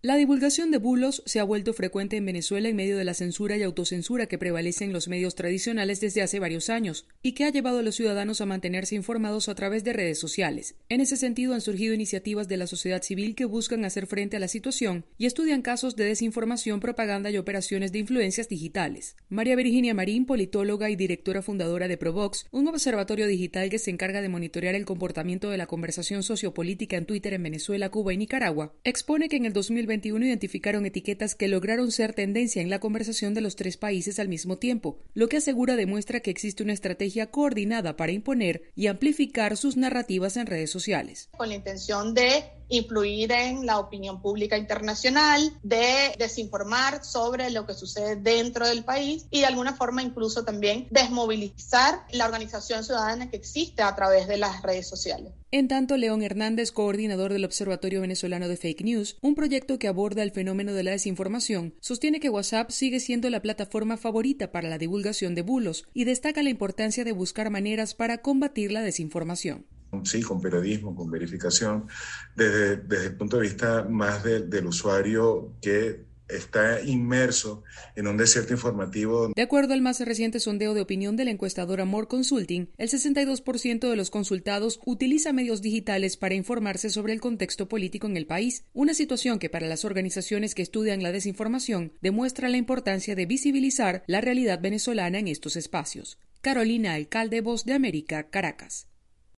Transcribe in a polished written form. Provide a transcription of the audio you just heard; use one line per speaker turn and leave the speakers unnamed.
La divulgación de bulos se ha vuelto frecuente en Venezuela en medio de la censura y autocensura que prevalece en los medios tradicionales desde hace varios años y que ha llevado a los ciudadanos a mantenerse informados a través de redes sociales. En ese sentido, han surgido iniciativas de la sociedad civil que buscan hacer frente a la situación y estudian casos de desinformación, propaganda y operaciones de influencias digitales. María Virginia Marín, politóloga y directora fundadora de Provox, un observatorio digital que se encarga de monitorear el comportamiento de la conversación sociopolítica en Twitter en Venezuela, Cuba y Nicaragua, expone que en el 2021 identificaron etiquetas que lograron ser tendencia en la conversación de los tres países al mismo tiempo, lo que asegura demuestra que existe una estrategia coordinada para imponer y amplificar sus narrativas en redes sociales.
Con la intención de influir en la opinión pública internacional, de desinformar sobre lo que sucede dentro del país y de alguna forma incluso también desmovilizar la organización ciudadana que existe a través de las redes sociales.
En tanto, León Hernández, coordinador del Observatorio Venezolano de Fake News, un proyecto que aborda el fenómeno de la desinformación, sostiene que WhatsApp sigue siendo la plataforma favorita para la divulgación de bulos y destaca la importancia de buscar maneras para combatir la desinformación.
Sí, con periodismo, con verificación, desde el punto de vista más del usuario que está inmerso en un desierto informativo.
De acuerdo al más reciente sondeo de opinión de la encuestadora More Consulting, el 62% de los consultados utiliza medios digitales para informarse sobre el contexto político en el país, una situación que para las organizaciones que estudian la desinformación demuestra la importancia de visibilizar la realidad venezolana en estos espacios. Carolina Alcalde, Voz de América, Caracas.